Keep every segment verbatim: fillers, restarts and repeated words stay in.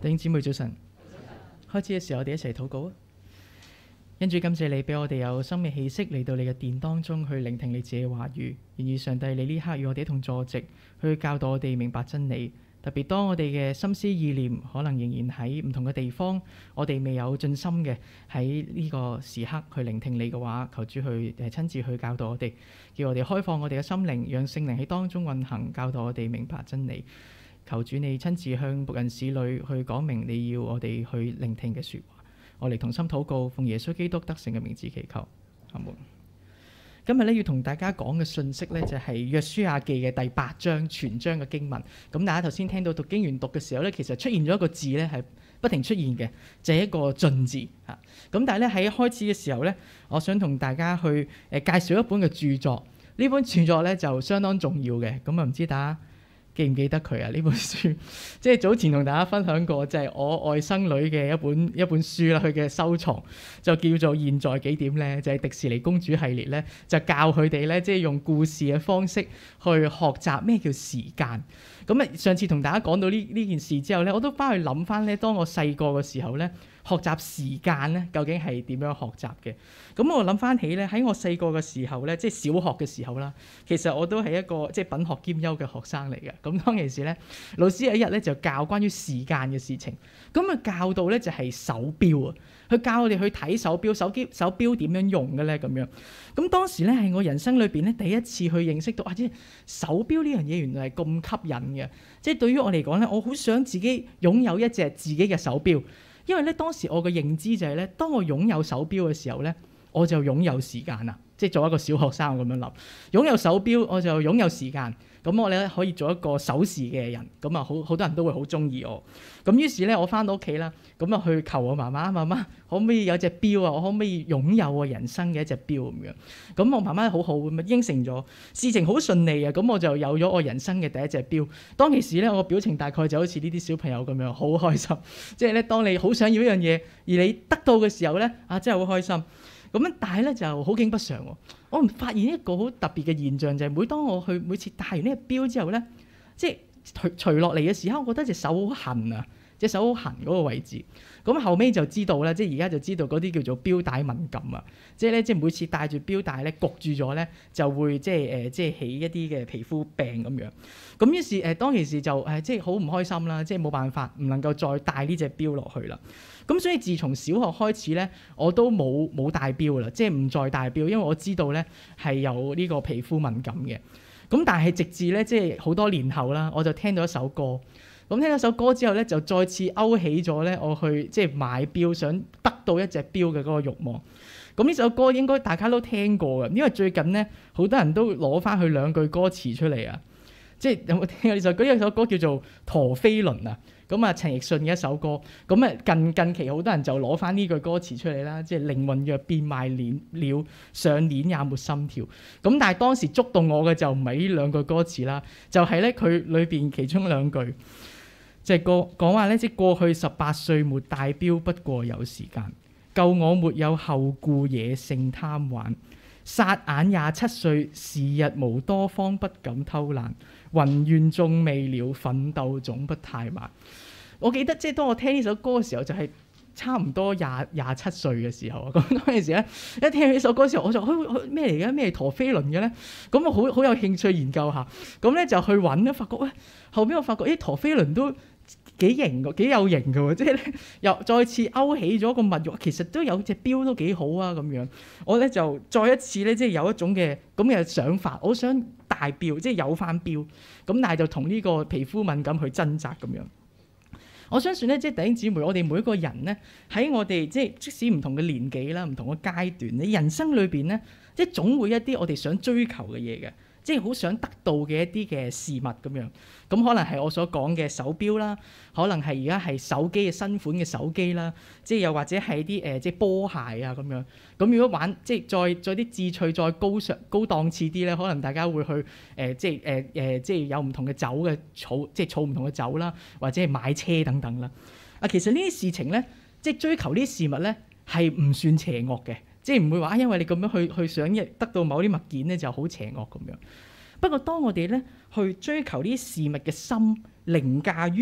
弟兄姊妹早晨，開始嘅時候我哋一齊禱告啊！因主感謝你俾我哋有生命氣息嚟到你嘅殿當中去聆聽你自己嘅話語，願意上帝你呢刻與我哋一同坐席去教導我哋明白真理。特別當我哋嘅心思意念可能仍然喺唔同嘅地方，我哋未有盡心嘅喺呢個時刻去聆聽你嘅話，求主去誒親自去教導我哋，叫我哋開放我哋嘅心靈，讓聖靈喺當中運行，教導我哋明白真理。求主你親自向僕人使女去講明你要我哋去聆聽嘅說話，我哋同心禱告，奉耶穌基督得勝嘅名字祈求，阿門。今日咧要同大家講嘅信息咧就係約書亞記嘅第八章全章嘅經文。咁大家頭先聽到讀經完讀嘅時候咧，其實出現咗一個字咧係不停出現嘅，就係一個進字嚇。咁但係咧喺開始嘅時候咧，我想同大家去誒介紹一本嘅著作。呢本著作咧就相當重要嘅，咁啊唔知大家記唔記得佢啊？呢本書即係早前同大家分享過，就係我外甥女嘅一本一本書啦，佢嘅收藏就叫做現在幾點咧？就係迪士尼公主系列咧，就教佢哋咧，即係用故事嘅方式去學習咩叫時間。咁啊，上次同大家講到呢呢件事之後咧，我都翻去諗翻咧，當我細個嘅時候咧，學習時間咧，究竟係點樣學習嘅？咁我諗翻起咧，喺我細個嘅時候咧，即係小學嘅時候啦，其實我都係一個即係品學兼優嘅學生嚟嘅。咁當其時咧，老師有一日咧就教關於時間嘅事情，咁啊教到咧就係手錶啊，佢教我哋去睇手錶，手機手錶點樣用嘅咧咁樣。咁當時咧係我人生裏邊咧第一次去認識到，啊即係手錶呢樣嘢原來係咁吸引嘅。即係對於我嚟講咧，我好想自己擁有一隻自己嘅手錶。因為咧當時我嘅認知就係咧，當我擁有手錶嘅時候咧，我就擁有時間啦。即係做一個小學生咁樣諗，擁有手錶我就擁有時間。咁我咧可以做一個守時嘅人，咁啊好好多人都會好中意我。咁於是咧我翻到屋企啦，咁啊去求我媽媽，媽媽可唔可以有隻錶啊？我可唔可以擁有我人生嘅一隻錶咁樣？咁我媽媽好好咁啊應承咗，事情好順利啊。咁我就有咗我人生嘅第一隻錶。當其時咧，我表情大概就好似呢啲小朋友咁樣，好開心。即係咧，當你好想要一樣嘢，而你得到嘅時候咧，啊真係好開心。咁樣，但係咧就好景不常喎。我唔發現一個好特別嘅現象，就係、是、每當我去每次戴完呢個錶之後咧，即係除除落嚟嘅時候，我覺得隻手好痕啊，隻手好痕嗰個位置。咁後尾就知道啦，即係而家就知道嗰啲叫做錶帶敏感啊。即係咧，即係每次戴住錶帶咧，焗住咗咧，就會即係誒、呃，即係起一啲嘅皮膚病咁樣。咁於是誒、呃，當其時就誒、呃，即係好唔開心啦，即係冇辦法，唔能夠再戴呢隻錶落去啦。咁所以自從小學開始咧，我都冇冇戴錶啦，即係唔再戴錶，因為我知道咧係有呢個皮膚敏感嘅。咁但係直至咧即係好多年後啦，我就聽到一首歌。咁聽咗首歌之後咧，就再次勾起咗咧我去即係買錶，想得到一隻錶嘅嗰個慾望。咁呢首歌應該大家都聽過嘅，因為最近咧好多人都攞翻佢兩句歌詞出嚟啊。即係有冇聽過呢首歌？呢首歌叫做《陀飛輪》啊。咁啊，陳奕迅嘅一首歌。咁啊，近近期好多人就攞翻呢句歌詞出嚟啦。即係靈魂若變賣鏈了，上鏈也沒心跳。咁但係當時觸動我嘅就唔係呢兩句歌詞啦，就係咧佢裏邊其中兩句，即係講講話咧，即係過去十八歲沒戴錶，不過有時間。舊我沒有後顧野性貪玩，霎眼廿七歲，時日無多方不敢偷懶。宏願縱未了，奮鬥總不太慢。我記得即係當我聽呢首歌嘅時候，就係、是、差唔多廿廿七歲嘅時候。咁嗰陣時咧，一聽呢首歌嘅時候，我就去咩嚟嘅？咩陀飛輪嘅咧？咁我好好有興趣研究下。咁咧就去揾咧，發覺喂，後邊我發覺誒陀飛輪都幾型嘅，幾有型嘅喎。即係咧又再次勾起咗個物慾，其實都有隻錶都幾好啊咁樣。我咧就再一次咧，即係有一種嘅咁嘅想法，我想戴錶，即係有翻錶。咁但係就同呢個皮膚敏感去掙扎咁樣。我相信咧，即係弟兄姊妹，我哋每一個人咧，喺我哋即係即使唔同嘅年紀啦，唔同嘅階段，你人生裏邊咧，即係總會一啲我哋想追求嘅嘢嘅。即係好想得到嘅一啲嘅事物咁樣，咁可能係我所講嘅手錶啦，可能係而家係手機嘅新款嘅手機啦，即係又或者係啲誒即係波鞋啊咁樣。咁如果玩即係再再啲志趣再高上高檔次啲咧，可能大家會去誒、呃、即係誒誒即係有唔同嘅酒嘅儲，即係儲唔同嘅酒啦，或者係買車等等啦。啊，其實呢啲事情咧，即係追求呢啲事物咧，係唔算邪惡嘅。即係唔會話，因為你咁樣去去想一得到某啲物件咧，就好邪惡咁樣。不過當我哋咧去追求呢啲事物嘅心凌駕於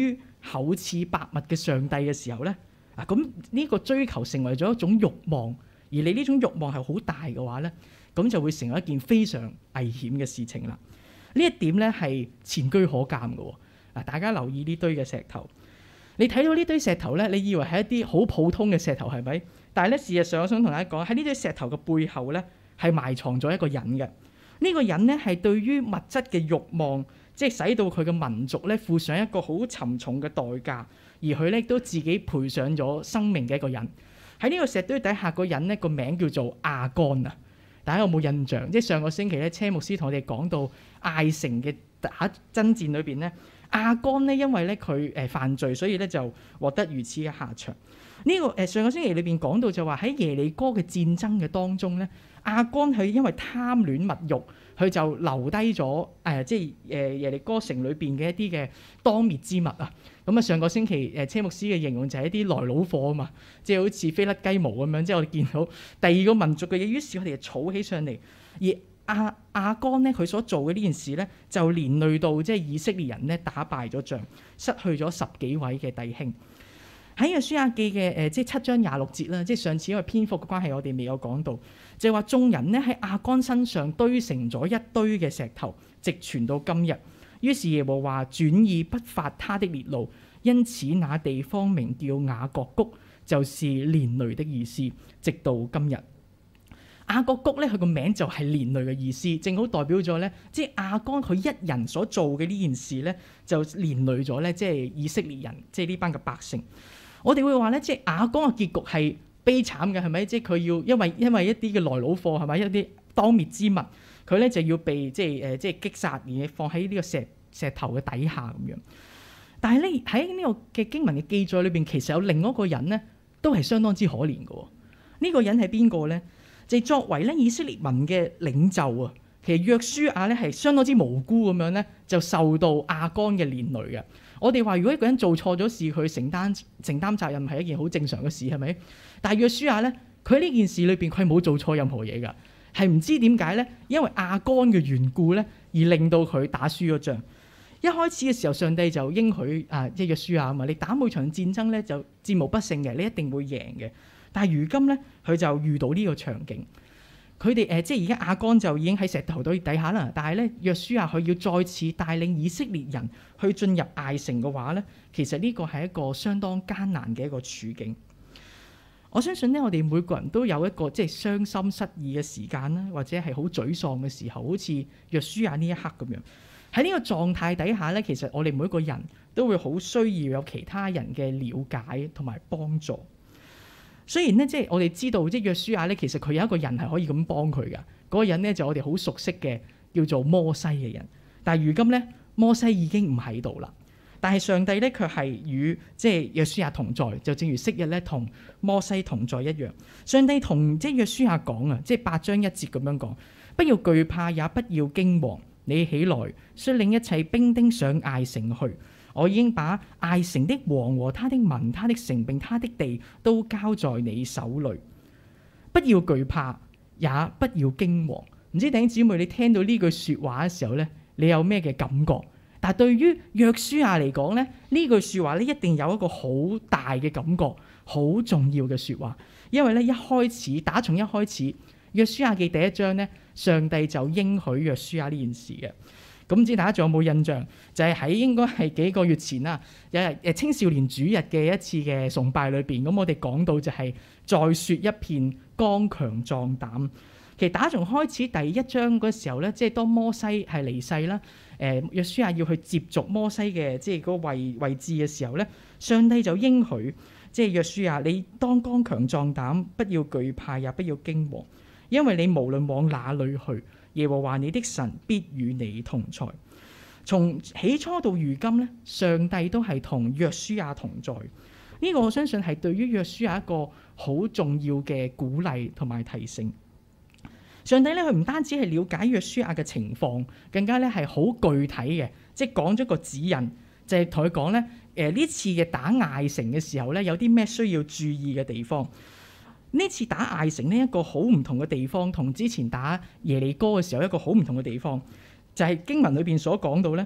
厚賜百物嘅上帝嘅時候咧，啊咁呢個追求成為咗一種慾望，而你呢種慾望係好大嘅話咧，咁就會成為一件非常危險嘅事情啦。呢一點咧係前車可鑑嘅喎。嗱，大家留意呢堆嘅石頭，你睇到呢堆石頭咧，你以為係一啲好普通嘅石頭係咪？但係咧，事實上我想同大家講，喺呢堆石頭嘅背後咧，係埋藏咗一個人嘅。呢個人咧係對於物質嘅慾望，即係使到佢嘅民族咧付上一個好沉重嘅代價，而佢咧都自己賠上咗生命嘅一個人。喺呢個石堆底下個人咧個名叫做亞干啊！大家有冇印象？即係上個星期咧，車牧師同我哋講到艾城嘅打爭戰裏邊咧，亞干咧因為咧佢誒犯罪，所以咧就獲得如此嘅下場。呢、這個誒、呃、上個星期裏邊講到就話喺耶利哥嘅戰爭嘅當中咧，亞干佢因為貪戀物慾，佢就留低咗誒即係誒耶利哥城裏邊嘅一啲嘅當滅之物啊。咁啊上個星期誒車牧師嘅形容就係一啲來佬貨啊嘛，即係好似飛甩雞毛咁樣，即係我哋見到第二個民族嘅嘢，於是我哋就儲起上嚟。而亞亞干咧佢所做嘅呢件事咧，就連累到即係以色列人咧打敗咗仗，失去咗十幾位嘅弟兄。喺約書亞記嘅誒即係七章廿六節啦，即係上次因為篇幅嘅關係，我哋未有講到，就係話眾人咧喺亞干身上堆成咗一堆嘅石頭，直傳到今日。於是耶和華轉意不發他的烈怒，因此那地方名叫雅各谷，就是連累的意思，直到今日。雅各谷咧，佢個名就係連累嘅意思，正好代表咗咧，即係亞干佢一人所做嘅呢件事咧，就連累咗咧，即係以色列人，即係呢班嘅百姓。我哋會話咧，即係亞干嘅結局係悲慘嘅，係咪？即係佢要因為因為一啲嘅來佬貨係咪一啲當滅之物，佢咧就要被即係誒即係擊殺，而放喺呢個石石頭嘅底下咁樣。但係咧喺呢個嘅經文嘅記載裏邊，其實有另一個人咧，都係相當之可憐嘅。呢個人係邊個咧？就係作為咧以色列民嘅領袖啊，其實約書亞咧係相當之無辜咁樣咧，就受到亞干嘅連累嘅。我哋話如果一個人做錯咗事，佢承擔承擔責任係一件好正常嘅事，係咪？但係約書亞咧，佢喺呢件事裏邊佢冇做錯任何嘢㗎，係唔知點解咧？因為亞干嘅緣故咧，而令到佢打輸咗仗。一開始嘅時候，上帝就應許啊，即係約書亞啊嘛，你打每場戰爭咧就戰無不勝嘅，你一定會贏嘅。但係如今咧，佢就遇到呢個場景，佢哋誒即係而家亞干就已經喺石頭堆底下啦。但係咧，約書亞佢要再次帶領以色列人去進入艾城嘅話咧，其實呢個係一個相當艱難嘅一個處境。我相信咧，我哋每個人都有一個即係傷心失意嘅時間啦，或者係好沮喪嘅時候，好似約書亞呢一刻咁樣。喺呢個狀態底下咧，其實我哋每個人都會好需要有其他人嘅了解同埋幫助。雖然咧，即係我哋知道，即係約書亞咧，其實佢有一個人係可以咁幫佢㗎。嗰個人咧就我哋好熟悉嘅，叫做摩西嘅人。但係如今咧，摩西已經唔喺度啦。但係上帝咧卻係與即係約書亞同在，就正如昔日咧同摩西同在一樣。上帝同即係約書亞講啊，即係八章一節咁樣講：不要懼怕，也不要驚惶。你起來，率領一切兵丁上艾城去。我已經把艾城的王和他的民、他的城並他的地都交在你手裏。不要懼怕，也不要驚惶。唔知弟兄姊妹，你聽到呢句説話嘅時候咧，你有咩嘅感覺？但係對於約書亞嚟講咧，呢句説話咧一定有一個好大嘅感覺，好重要嘅説話。因為咧一開始打從一開始，約書亞記第一章咧，上帝就應許約書亞呢件事嘅。咁唔知大家仲有冇印象？就係、是、喺應該係幾個月前啦，有日誒青少年主日嘅一次嘅崇拜裏邊，咁我哋講到就係再説一遍剛強壯膽。其實打從開始第一章嗰時候咧，即係當摩西係離世啦，誒約書亞要去接續摩西嘅即係嗰個位位置嘅時候咧，上帝就應許即係約書亞，你當剛強壯膽，不要懼怕，也不要驚惶，因為你無論往哪裏去，耶和華你的神必與你同在。從起初到如今咧，上帝都係同約書亞同在。呢、這個我相信係對於約書亞一個好重要嘅鼓勵同埋提醒。上帝咧，佢唔單止係了解約書亞嘅情況，更加咧係好具體嘅，即係講咗個指引，就係同佢講咧，誒、呃、呢次嘅打艾城嘅時候咧，有啲咩需要注意嘅地方。呢次打艾城呢一個好唔同嘅地方，同之前打耶利哥嘅時候一個好唔同嘅地方，就係、是、經文裏邊所講到咧，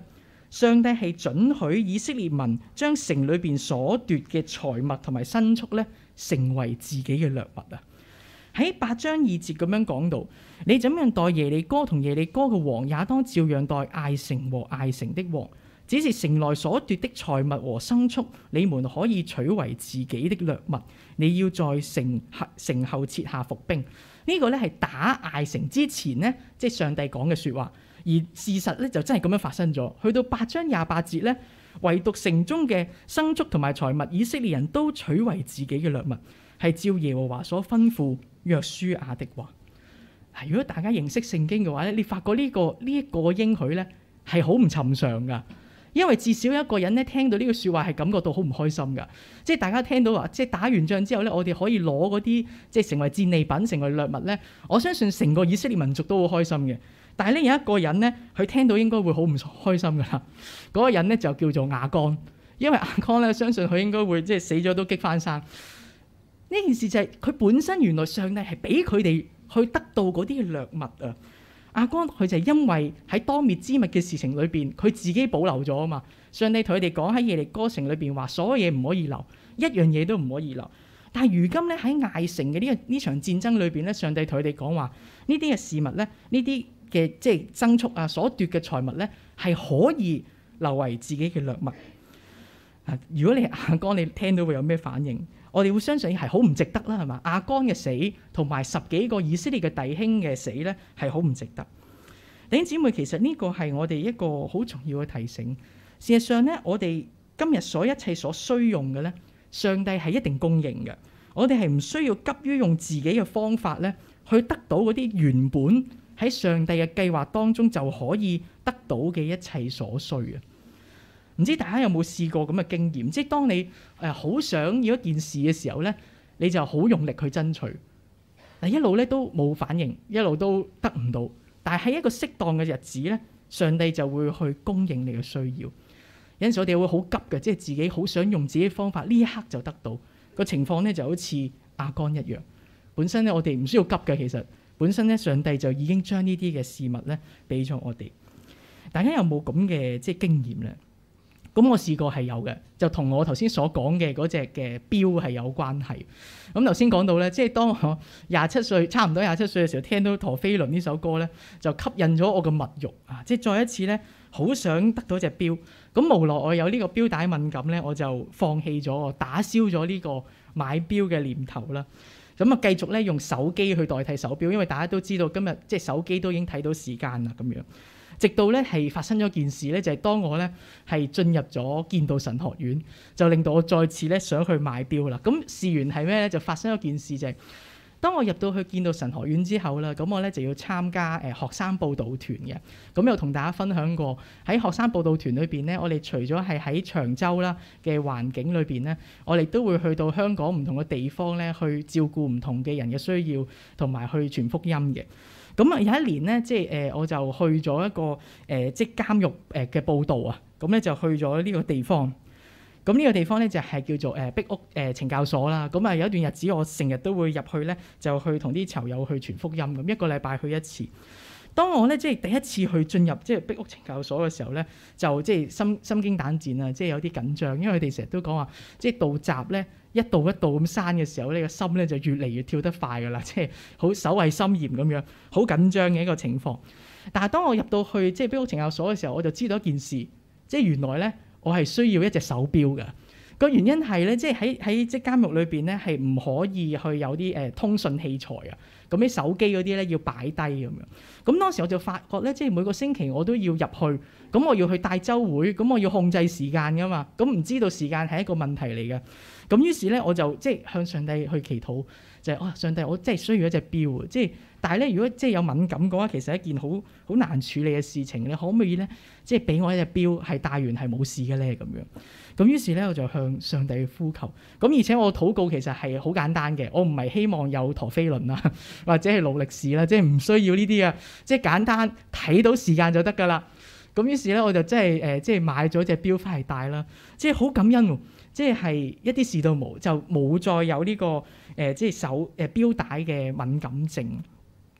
上帝係准許以色列民將城裏邊所奪嘅財物同埋牲畜咧，成為自己嘅掠物啊！喺八章二節咁樣講到，你怎樣待耶利哥同耶利哥嘅王，也當照樣待艾城和艾城的王。只是城內所奪的財物和牲畜，你們可以取為自己的掠物。你要在城城後設下伏兵。呢、這個咧係打艾城之前呢，即係上帝講嘅説話。而事實咧就真係咁樣發生咗。去到八章廿八節咧，唯獨城中嘅牲畜同埋財物，以色列人都取為自己嘅掠物，係照耶和華所吩咐約書亞的話。如果大家認識聖經嘅話咧，你發覺呢、這個呢一、這個應許咧係好唔尋常噶。因為至少有一個人咧聽到呢個説話係感覺到好唔開心㗎，即係大家聽到話，即係打完仗之後咧，我哋可以攞嗰啲即係成為戰利品、成為掠物咧。我相信成個以色列民族都好開心嘅。但係咧有一個人咧，佢聽到應該會好唔開心㗎啦。嗰、那個人咧就叫做亞干，因為亞干咧相信佢應該會即係死咗都激翻生。呢件事就係、是、佢本身原來上帝係俾佢哋去得到嗰啲嘅掠物啊。亞干佢就係因為喺當滅之物嘅事情裏邊，佢自己保留咗啊嘛。上帝同佢哋講喺耶利哥城裏邊話，所有嘢唔可以留，一樣嘢都唔可以留。但係如今咧喺艾城嘅呢個呢場戰爭裏邊咧，上帝同佢哋講話，呢啲嘅事物咧，呢啲嘅即係牲畜啊，所奪嘅財物咧，係可以留為自己嘅掠物。啊，如果你係亞干，你聽到會有咩反應？我哋會相信係好唔值得啦，係嘛？亞干嘅死同埋十幾個以色列嘅弟兄嘅死咧，係好唔值得。弟兄姊妹，其實呢個係我哋一個好重要嘅提醒。事實上咧，我哋今日所一切所需用嘅咧，上帝係一定供應嘅。我哋係唔需要急於用自己嘅方法咧，去得到嗰啲原本喺上帝嘅計劃當中就可以得到嘅一切所需啊！唔知大家有冇試過咁嘅經驗？即係當你誒好想要一件事嘅時候咧，你就好用力去爭取，但一路咧都冇反應，一路都得唔到。但係喺一個適當嘅日子咧，上帝就會去供應你嘅需要。有陣時我哋會好急嘅，即係自己好想用自己嘅方法，呢一刻就得到個情況咧，就好似亞干一樣。本身咧我哋唔需要急嘅，其實本身咧上帝就已經將呢啲嘅事物咧俾咗我哋。大家有冇咁嘅即係經驗咧？咁我試過係有嘅，就同我頭先所講嘅嗰隻嘅錶係有關係。咁頭先講到咧，即係當我廿七歲，差唔多廿七歲嘅時候，聽到《陀飛輪》呢首歌咧，就吸引咗我嘅物慾啊！即係再一次咧，好想得到隻錶。咁無奈我有呢個錶帶敏感咧，我就放棄咗，打消咗呢個買錶嘅念頭啦。咁啊，繼續咧用手機去代替手錶，因為大家都知道今日即係手機都已經睇到時間啦咁樣。直到咧係發生咗件事咧，就係、是、當我咧係進入咗建道神學院，就令到我再次咧想去買錶啦。咁事緣係咩咧？就發生咗件事就係、是，當我入到去建道神學院之後啦，咁我咧就要參加誒學生佈道團嘅。咁又同大家分享過喺學生佈道團裏邊咧，我哋除咗係喺長洲啦嘅環境裏邊咧，我哋都會去到香港唔同嘅地方咧，去照顧唔同嘅人嘅需要，同埋去傳福音嘅。咁啊有一年咧，即係誒、呃、我就去咗一個誒、呃、即係監獄誒嘅佈道啊，咁咧就去咗呢個地方。咁呢個地方咧就係、是、叫做誒壁屋誒懲教所啦。咁啊有一段日子我成日都會入去咧，就去同啲囚友去傳福音咁，一個禮拜去一次。當我咧即係第一次去進入即係壁屋懲教所嘅時候咧，就即係心心驚膽戰啊，即係有啲緊張，因為佢哋成日都講話，即係道閘咧一道一道咁閂嘅時候，呢個心咧就越嚟越跳得快噶啦，即係好守衞森嚴咁樣，好緊張嘅一個情況。但係當我入到去即係壁屋懲教所嘅時候，我就知道一件事，即係原來咧我係需要一隻手錶㗎。個原因係咧，即係喺喺即係監獄裏邊咧係唔可以去有啲誒、呃、通訊器材啊。咁啲手機嗰啲咧要擺低咁樣，咁當時我就發覺咧，即係每個星期我都要入去，咁我要去帶週會，咁我要控制時間噶嘛，咁唔知道時間係一個問題嚟嘅，咁於是咧我就即係向上帝去祈禱，就係、是、啊上帝，我真係需要一隻錶，即係但係咧如果即係有敏感嘅話，其實係一件好好難處理嘅事情，你可唔可以咧即係俾我一隻錶係戴完係冇事嘅咧咁樣？咁於是咧我就向上帝呼求，咁而且我禱告其實係好簡單嘅，我唔係希望有陀飛輪啊，或者係勞力士啦，即係唔需要呢啲啊，即係簡單睇到時間就得㗎啦。咁於是咧我就真係誒即係買咗隻錶翻嚟戴啦，即係好感恩喎，即係係一啲事都冇，就冇再有呢、這個誒、呃、即係手誒錶帶嘅敏感症。咁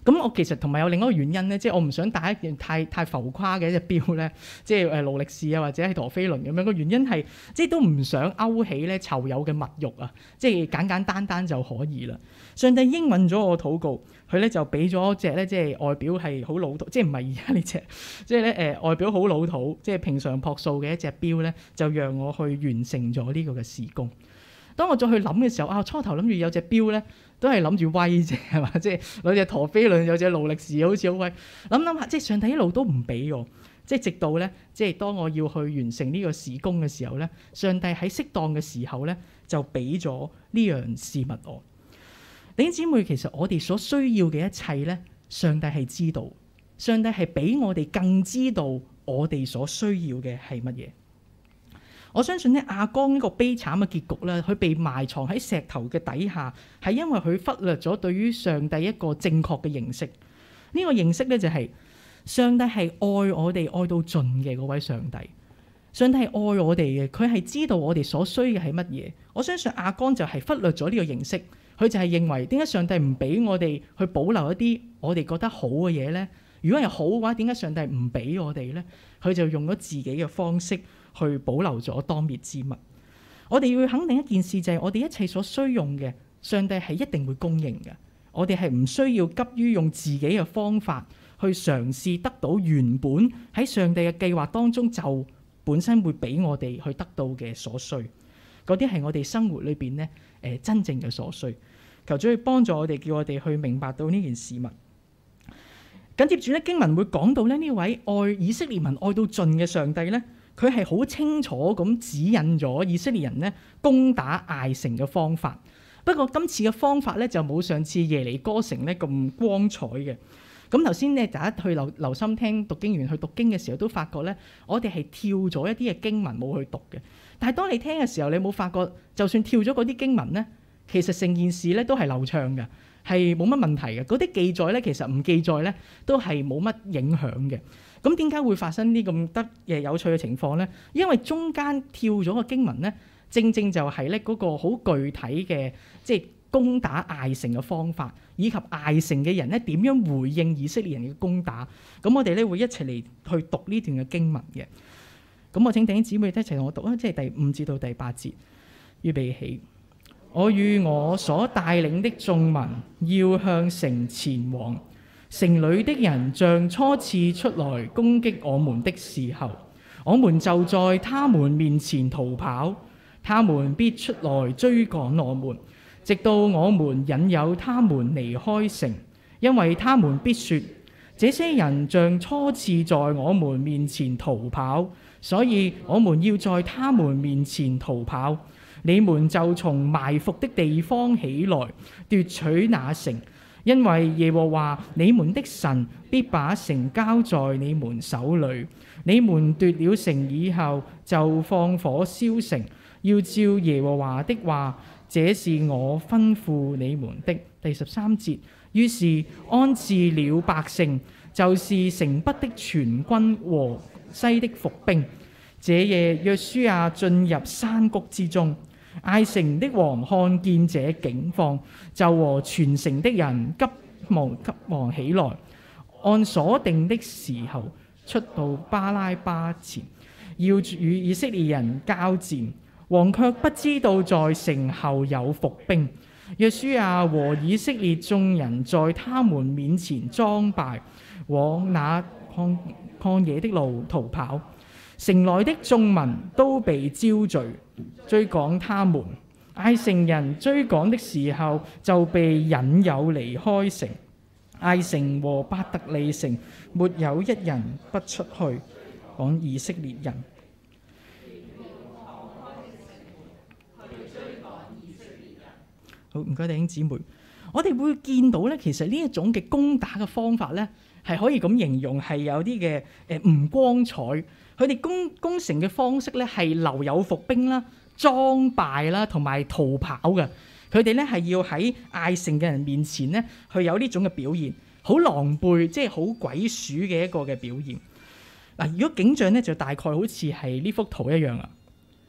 咁我其實同埋有另一個原因咧，即係我唔想帶一件太太浮誇嘅一隻錶咧，即係誒勞力士啊或者係陀飛輪咁樣。個原因係即係都唔想勾起咧囚友嘅物慾啊，即係簡簡單單就可以啦。上帝應允咗我禱告，佢咧就俾咗隻咧即係外表係好老土，即係唔係而家呢隻，即係咧誒外表好老土，即係平常樸素嘅一隻錶咧，就讓我去完成咗呢個嘅事工。當我再去諗嘅時候，啊初頭諗住有隻錶咧，都係諗住威啫，係嘛？即係攞隻陀飛輪，有隻勞力士，好似好威。諗諗下，即係上帝一路都唔俾我，即係直到咧，即係當我要去完成呢個事工嘅時候咧，上帝喺適當嘅時候咧，就俾咗呢樣事物我。弟兄姊妹，其實我哋所需要嘅一切咧，上帝係知道，上帝係比我哋更知道我哋所需要嘅係乜嘢。我相信咧，亞剛呢個悲慘嘅結局咧，佢被埋藏喺石頭嘅底下，係因為佢忽略咗對於上帝一個正確嘅認識。呢、這個認識咧就係、是、上帝係愛我哋愛到盡嘅嗰位上帝。上帝係愛我哋嘅，佢係知道我哋所需嘅係乜嘢。我相信亞剛就係忽略咗呢個認識，佢就係認為點解上帝唔俾我哋去保留一啲我哋覺得好嘅嘢咧？如果係好嘅話，點解上帝唔俾我哋咧？佢就用咗自己嘅方式去保留咗當滅之物。我哋要肯定一件事，就係我哋一切所需用嘅，上帝係一定會供應嘅。我哋係唔需要急於用自己嘅方法去嘗試得到原本喺上帝嘅計劃當中就本身會俾我哋去得到嘅所需。嗰啲係我哋生活裏邊咧誒真正嘅所需。求主去幫助我哋，叫我哋去明白到呢件事物。緊接住咧，經文會講到咧，呢位愛以色列民愛到盡嘅上帝咧，佢係好清楚咁指引咗以色列人咧攻打艾城嘅方法。不過今次嘅方法咧就冇上次耶利哥城咧咁光彩嘅。咁頭先咧大家去留留心聽讀經員去讀經嘅時候，都發覺咧我哋係跳咗一啲嘅經文冇去讀嘅。但係當你聽嘅時候，你冇發覺就算跳咗嗰啲經文咧，其實成件事咧都係流暢嘅。係冇乜問題嘅，嗰啲記載咧，其實唔記載咧，都係冇乜影響嘅。咁點解會發生呢咁得嘅有趣嘅情況咧？因為中間跳咗個經文咧，正正就係咧嗰個好具體嘅，即係攻打艾城嘅方法，以及艾城嘅人咧點樣回應以色列人嘅攻打。咁我哋咧會一齊嚟去讀呢段嘅經文嘅。咁我請弟兄姊妹一齊同我讀啊，即係第五至到第八節，預備起。我與我所帶領的眾民要向城前往，城裏的人像初次出來攻擊我們的時候，我們就在他們面前逃跑，他們必出來追趕我們，直到我們引誘他們離開城，因為他們必說，這些人像初次在我們面前逃跑，所以我們要在他們面前逃跑。你們就從埋伏的地方起來，奪取那城，因為耶和華你們的神必把城交在你們手裏。你們奪了城以後，就放火燒城，要照耶和華的話，這是我吩咐你們的。第十三節，於是安置了百姓，就是城北的全軍和西的伏兵。這夜約書亞進入山谷之中，艾城的王看見這景況，就和全城的人急忙急忙起來，按所定的時候出到巴拉巴前，要與以色列人交戰。王卻不知道在城後有伏兵。約書亞和以色列眾人在他們面前裝敗，往那曠曠野的路逃跑。城內的眾民都被招聚，追趕他們。艾城人追趕的時候，就被引誘離開城。艾城和伯特利城沒有一人不出去。講以色列人。好，唔該弟兄姊妹。我哋會見到咧，其實呢一種嘅攻打嘅方法咧，係可以咁形容係有啲嘅誒唔光彩。佢哋攻攻城嘅方式咧係留有伏兵啦、裝敗啦同埋逃跑嘅。佢哋咧係要喺艾城嘅人面前咧，去有呢種嘅表現，好狼狽，即係好鬼鼠嘅一個嘅表現。嗱，如果景象咧就大概好似係呢幅圖一樣啊。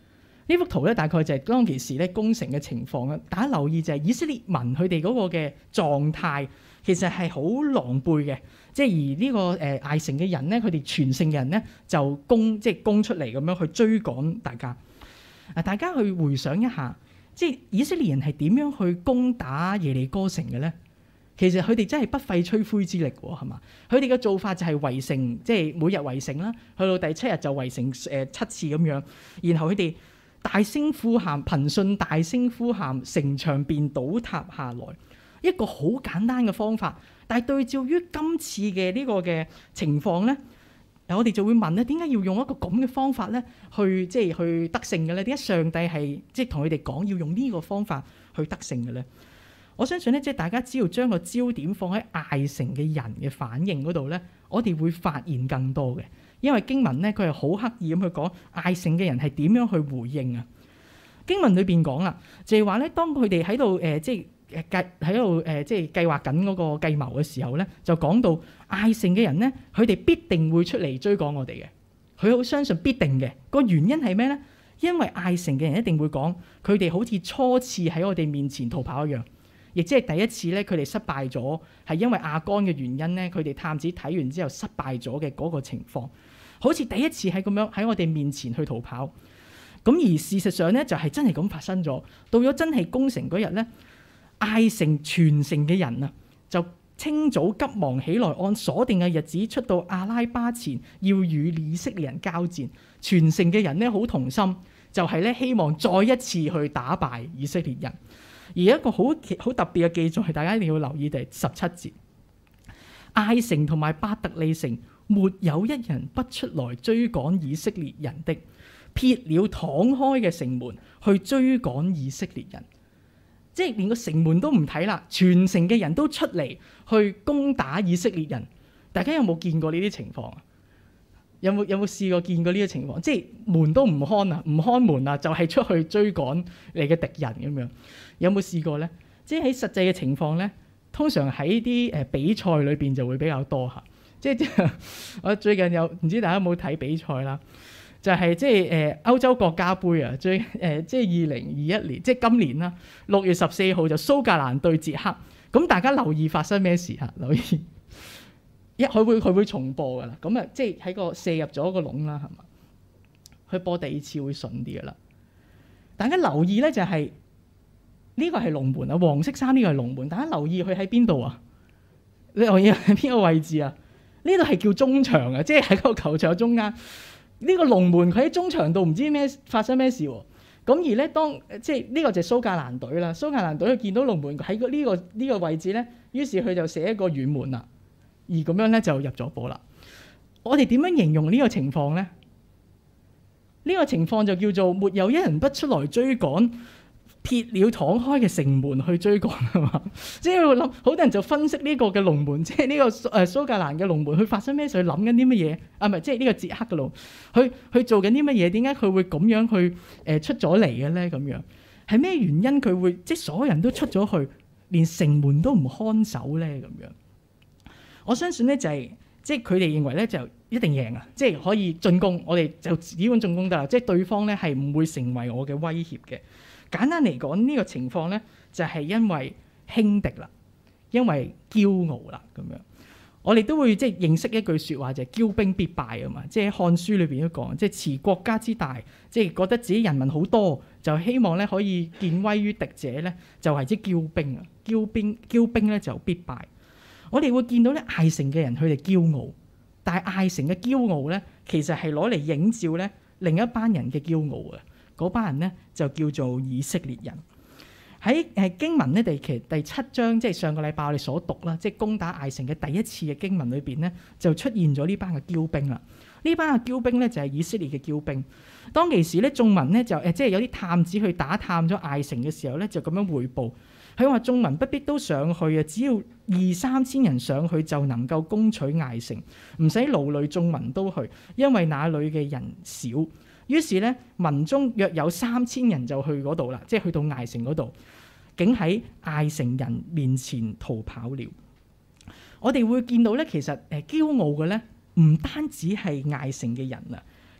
呢幅圖咧大概就係當其時咧攻城嘅情況啦。大家留意就係以色列民佢哋嗰個嘅狀態，其實係好狼狽嘅。即係而呢個誒艾城嘅人咧，佢哋全城嘅人咧就攻即係攻出嚟咁樣去追趕大家。啊，大家去回想一下，即係以色列人係點樣去攻打耶利哥城嘅咧？其實佢哋真係不費吹灰之力喎，係嘛？佢哋嘅做法就係圍城，即係每日圍城啦，去到第七日就圍城誒七次咁樣，然後佢哋大聲呼喊，憑信大聲呼喊，城牆便倒塌下來。一個好簡單嘅方法，但係對照於今次嘅呢個嘅情況咧，我哋就會問咧，點解要用一個咁嘅方法咧，去即係去得勝嘅咧？點解上帝係即係同佢哋講要用呢個方法去得勝嘅咧？我相信咧，即係大家只要將個焦點放喺艾城嘅人嘅反應嗰度咧，我哋會發現更多嘅。因為經文咧，佢係好刻意咁去講艾城嘅人係點樣去回應啊。經文裏邊講啦，就係話咧，當佢哋喺度誒，即係誒計喺度誒，即係計劃緊嗰個計謀嘅時候咧，就講到艾城嘅人咧，佢哋必定會出嚟追趕我哋嘅。佢好相信必定嘅。個原因係咩咧？因為艾城嘅人一定會講，佢哋好似初次喺我哋面前逃跑一樣。亦即係第一次咧，佢哋失敗咗，係因為亞干嘅原因咧，佢哋探子睇完之後失敗咗嘅嗰個情況，好似第一次係咁樣喺我哋面前去逃跑。咁而事實上咧，就係真係咁發生咗。到咗真係攻城嗰日咧，艾城全城嘅人啊，就清早急忙起來，按鎖定嘅日子出到亞拉巴前，要與以色列人交戰。全城嘅人咧好同心，就係咧希望再一次去打敗以色列人。而一個好好特別嘅記載，大家一定要留意，第十七節，艾城同埋伯特利城沒有一人不出來追趕以色列人的，撇了敞開嘅城門去追趕以色列人，即係連個城門都唔睇啦，全城嘅人都出嚟去攻打以色列人。大家有冇見過呢啲情況啊？有冇有冇試過見過呢個情況？即係門都唔看啊，唔看門啊，就係出去追趕你嘅敵人咁樣。有冇試過咧？即係喺實際嘅情況咧，通常喺啲誒比賽裏邊就會比較多嚇。即係即係我最近有唔知大家有冇睇比賽啦？就係即係誒歐洲國家杯啊，最誒即係二零二一年，即係今年啦，六月十四號就蘇格蘭對捷克。咁大家留意發生咩事嚇？留意。一佢會佢會重播噶啦，咁啊即係喺個射入咗個籠啦，係嘛？佢播第二次會順啲噶啦。大家留意咧，就係、是、呢、這個係龍門啊，黃色衫呢個係龍門。大家留意佢喺邊度啊？你留意喺邊個位置啊？呢度係叫中場啊，即係喺個球場中間。呢、這個龍門佢喺中場度，唔知咩發生咩事喎、啊？咁而咧，當即係呢、這個就係蘇格蘭隊啦。蘇格蘭隊佢見到龍門喺呢、這個呢、這個位置咧，於是佢就射一個遠門啦。而咁樣咧就入咗波啦。我哋點樣形容呢個情況咧？呢、呢個情況就叫做沒有一人不出來追趕，撇了敞開嘅城門去追趕係嘛？即係我諗，好多人就分析呢個嘅龍門，即係呢個誒蘇格蘭嘅龍門，佢發生咩事？佢諗緊啲乜嘢？啊，唔係，即係呢個捷克嘅龍，佢佢做緊啲乜嘢？點解佢會咁樣去誒、呃、出咗嚟嘅咧？咁樣係咩原因？佢會即係所有人都出咗去，連城門都唔看守咧？咁樣。我相信咧就係、是，即係佢哋認為咧就一定贏啊！即係可以進攻，我哋就只管進攻得啦。即係對方咧係唔會成為我嘅威脅嘅。簡單嚟講，呢、這個情況咧就係、是、因為輕敵啦，因為驕傲啦咁樣。我哋都會即係認識一句説話，就係、是、驕兵必敗啊嘛。即係《漢書》裏邊都講，即係持國家之大，即係覺得自己人民好多，就希望咧可以見威於敵者咧，就係即係驕兵啊！驕兵驕兵咧就必敗。我哋會見到咧，艾城嘅人佢哋驕傲，但係艾城嘅驕傲咧，其實係攞嚟映照咧另一班人嘅驕傲啊！嗰班人咧就叫做以色列人。喺誒經文咧，第其實第七章，即係上個禮拜我哋所讀啦，即係攻打艾城嘅第一次嘅經文裏邊咧，就出現咗呢班嘅驕兵啦。呢班嘅驕兵咧就係以色列嘅驕兵。當其時咧，眾民咧就誒即係有啲探子去打探咗艾城嘅時候咧，就咁樣彙報。佢話眾民不必都上去啊，只要二三千人上去就能夠攻取艾城，唔使勞累眾民都去，因為那裏嘅人少。於是咧，民中約有三千人就去嗰度啦，即係去到艾城嗰度，竟喺艾城人面前逃跑了。我哋會見到咧，其實誒驕傲嘅咧，唔單止係艾城嘅人啊，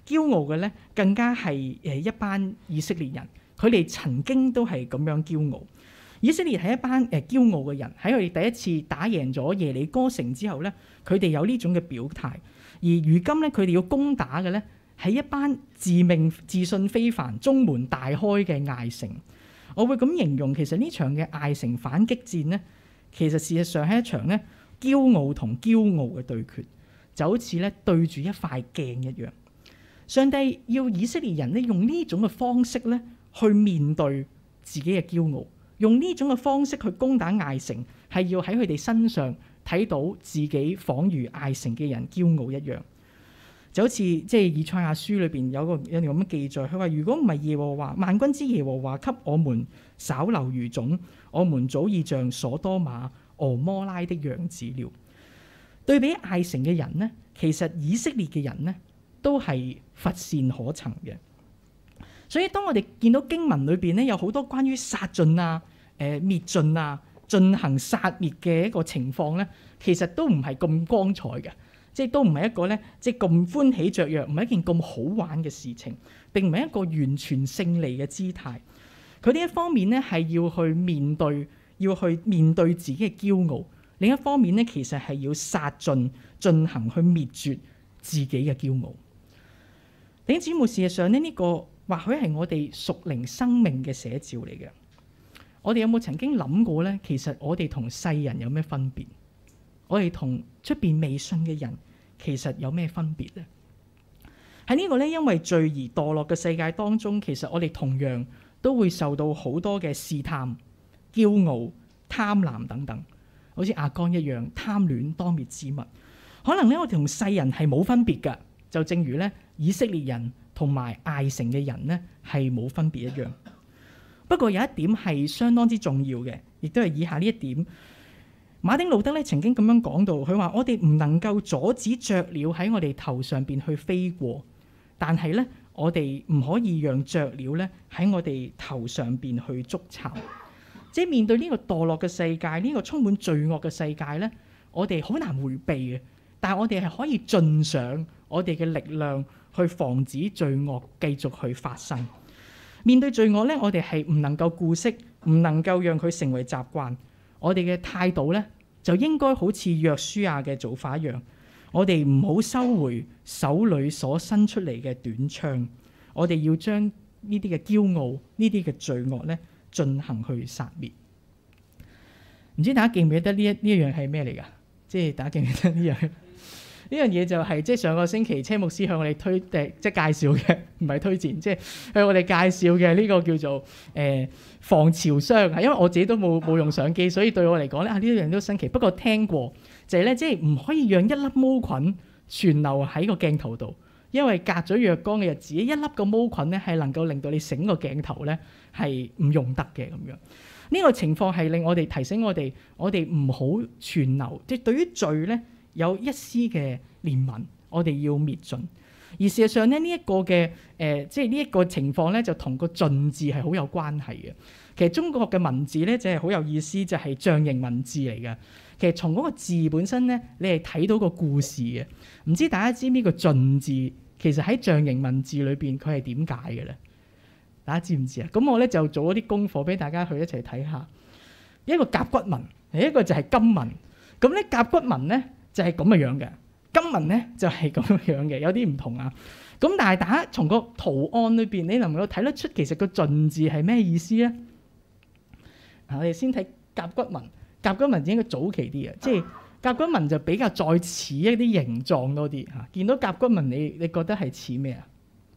驕傲嘅咧更加係誒一班以色列人，佢哋曾經都係咁樣驕傲。以色列係一班誒驕傲嘅人，喺佢哋第一次打贏咗耶利哥城之後咧，佢哋有呢種嘅表態。而如今咧，佢哋要攻打嘅咧係一班自命自信非凡、中門大開嘅艾城。我會咁形容，其實呢場嘅艾城反擊戰咧，其實事實上係一場咧驕傲同驕傲嘅對決，就好似咧對住一塊鏡一樣。上帝要以色列人咧用呢種嘅方式咧去面對自己嘅驕傲。用呢種嘅方式去攻打艾城，係要喺佢哋身上睇到自己仿如艾城嘅人驕傲一樣，就好似即係以賽亞書裏邊有個有條咁嘅記載，佢話：如果唔係耶和華萬軍之耶和華給我們稍留餘種，我們早已像所多瑪、俄摩拉的樣子了。對比艾城嘅人呢，其實以色列嘅人呢都係乏善可陳嘅。所以當我哋見到經文裏邊咧有好多關於殺盡啊、誒滅盡啊、進行殺滅嘅一個情況咧，其實都唔係咁光彩嘅，即係都唔係一個咧即係咁歡喜雀躍，唔係一件咁好玩嘅事情，並唔係一個完全勝利嘅姿態。佢呢一方面咧係要去面對，要去面對自己嘅驕傲；另一方面咧其實係要殺盡、進行去滅絕自己嘅驕傲。弟兄姊妹，事實上咧呢個或許係我哋屬靈生命嘅寫照嚟嘅。我哋有冇曾經諗過呢？其實我哋同世人有咩分別？我哋同出邊未信嘅人其實有咩分別呢？喺呢個呢，因為罪而墮落嘅世界當中，其實我哋同樣都會受到好多嘅試探、驕傲、貪婪等等，好似亞干一樣貪戀當滅之物。可能呢，我哋同世人係冇分別㗎，就正如呢以色列人同埋艾城嘅人呢係冇分別一樣。不過有一點係相當之重要嘅，亦都係以下呢一點。馬丁路德咧曾經咁樣講到，佢話：我哋唔能夠阻止雀鳥喺我哋頭上邊去飛過，但係咧我哋唔可以讓雀鳥咧喺我哋頭上邊去築巢。即係面對呢個墮落嘅世界，呢個充滿罪惡嘅世界咧，我哋好難迴避嘅。但係我哋係可以盡上我哋嘅力量去防止罪惡繼續去發生。面對罪惡咧，我哋係唔能夠顧惜，唔能夠讓佢成為習慣。我哋嘅態度咧，就應該好似約書亞嘅做法一樣。我哋唔好收回手裏所伸出嚟嘅短槍，我哋要將呢啲嘅驕傲、呢啲嘅罪惡咧進行去殺滅。唔知大家記唔記得呢一呢一樣係咩嚟㗎？即係大家記唔記得呢樣？呢樣嘢就係、是、即係上個星期車牧師向我哋推誒即係介紹嘅，唔係推薦，即係向我哋介紹嘅呢個叫做誒、呃、防潮箱。係因為我自己都冇冇用相機，所以對我嚟講咧啊呢一樣都新奇。不過聽過就係、是、咧，即係唔可以讓一粒毛菌存留喺個鏡頭度，因為隔咗若干嘅日子，一粒個毛菌咧係能夠令到你整個鏡頭咧係唔用得嘅咁樣。呢、這個情況係令我哋提醒我哋，我哋唔好存留，即係對於罪咧，有一絲嘅憐憫，我哋要滅盡。而事實上咧，呢、這、一個嘅誒、呃，即係呢一個情況咧，就同個盡字係好有關係嘅。其實中國嘅文字咧，就係、是、好有意思，就係、是、象形文字嚟嘅。其實從嗰個字本身咧，你係睇到個故事嘅。唔知大家知呢個盡字，其實喺象形文字裏邊佢係點解嘅咧？大家知唔知啊？咁我咧就做咗啲功課俾大家去一齊睇下。一個甲骨文，一個就係金文。咁咧甲骨文咧，就係咁嘅樣嘅，金文咧就係咁樣嘅，有啲唔同啊。咁但係大家從個圖案裏邊，你能唔能夠睇得出其實個盡字係咩意思咧？我哋先睇甲骨文，甲骨文應該早期啲嘅，即係甲骨文就比較再似一啲形狀多啲嚇。見到甲骨文，你你覺得係似咩啊？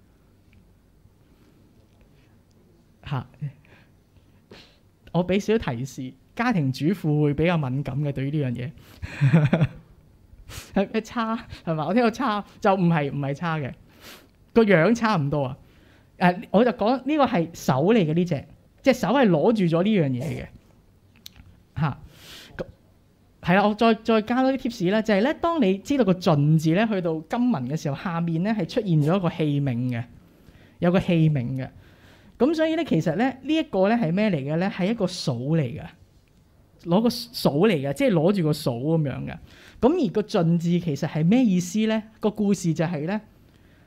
嚇！我俾少少提示，家庭主婦會比較敏感嘅對於呢樣嘢。係咩叉係嘛？我聽到叉就唔係唔係叉嘅，個樣差唔多啊！誒、呃，我就講呢、這個係手嚟嘅呢隻，隻手係攞住咗呢樣嘢嘅嚇。咁係啦，我再再加多啲 tips 咧，就係、是、咧，當你知道個盡字咧去到金文嘅時候，下面咧係出現咗一個器皿嘅，有個器皿嘅。咁所以咧，其實咧呢一、這個咧係咩嚟嘅咧？係一個掃嚟嘅，攞個掃嚟嘅，即係攞住個掃咁樣嘅。咁而個盡字其實係咩意思咧？個故事就係咧，